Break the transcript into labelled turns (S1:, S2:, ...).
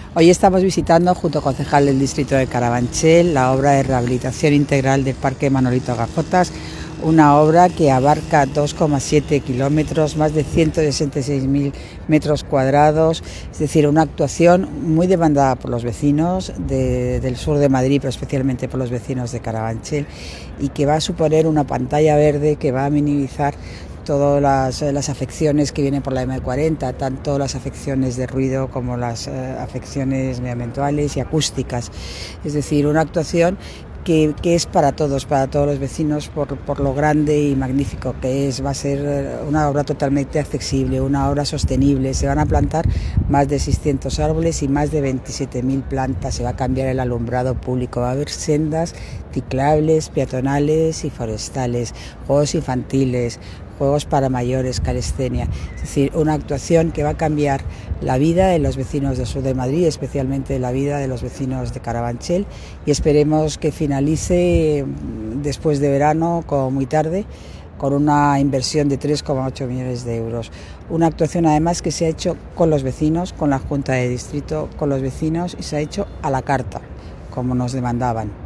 S1: Hoy estamos visitando, junto al concejal del distrito de Carabanchel, la obra de rehabilitación integral del Parque Manolito Gafotas, una obra que abarca 2,7 kilómetros, más de 166.000 metros cuadrados, es decir, una actuación muy demandada por los vecinos del sur de Madrid, pero especialmente por los vecinos de Carabanchel, y que va a suponer una pantalla verde que va a minimizar todas las afecciones que vienen por la M40, tanto las afecciones de ruido como las afecciones medioambientales y acústicas. Es decir, una actuación que es para todos los vecinos por lo grande y magnífico que es. Va a ser una obra totalmente accesible, una obra sostenible. Se van a plantar más de 600 árboles y más de 27.000 plantas. Se va a cambiar el alumbrado público, va a haber sendas ciclables, peatonales y forestales, juegos infantiles, juegos para mayores, calistenia. Es decir, una actuación que va a cambiar la vida de los vecinos del sur de Madrid, especialmente la vida de los vecinos de Carabanchel, y esperemos que finalice después de verano, como muy tarde, con una inversión de 3,8 millones de euros. Una actuación además que se ha hecho con los vecinos, con la Junta de Distrito, con los vecinos, y se ha hecho a la carta, como nos demandaban.